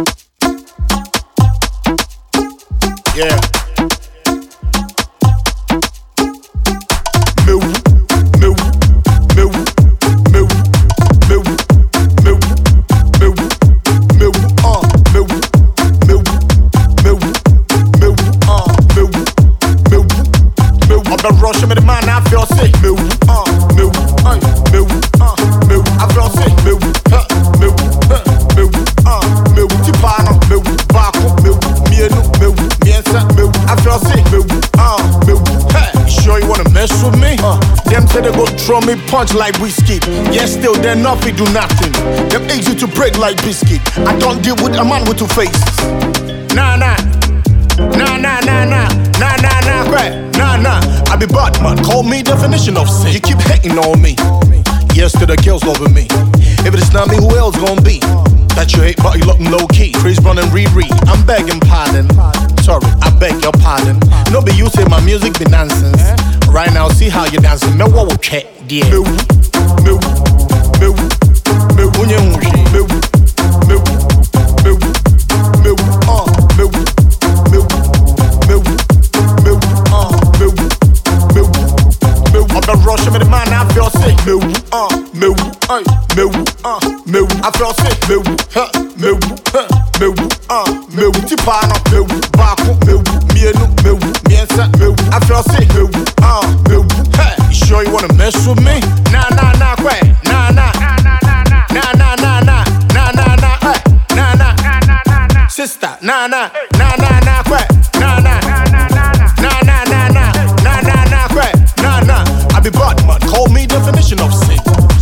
Yeah. Rush me the man, I feel sick. I feel sick. Tipano, Baco, Mienu, Miensa, I feel sick. Sure you wanna mess with me? Them say they go throw me punch like whiskey. Yes, still they nothing do nothing. Them easy to break like biscuit. I don't deal with a man with two faces. Nah, crack. Nah, I be Batman, call me definition of sin. You keep hating on me. Yes, to the girls loving me. If it's not me, who else gon' be? That you hate, but you looking low key. Chris Brown and Riri, I'm begging pardon. Sorry, I beg your pardon. No be you say my music be nonsense. Right now, see how you dancing. Me what will check, dear. Rush me the man, I feel sick. I feel sick. Tipano, Baco, Mienu, Miensa, I feel sick. You sure you wanna mess with me? Nah, quack. Nah, sister, nah, quack. I be Batman, call me definition of sin.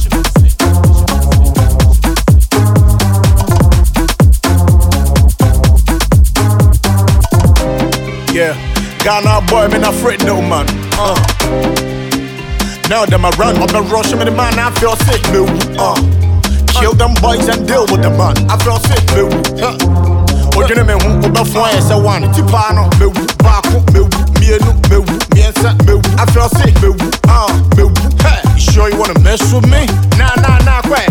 Yeah, Ghana boy, me not afraid no man. Now them I run, up and rush me the man, I feel sick. Kill them boys and deal with the man, I feel sick. What you know me who go for as a one? Tipano, Baco, Mienu, Miensa, I feel sick. You sure you wanna mess with me? Nah, quack.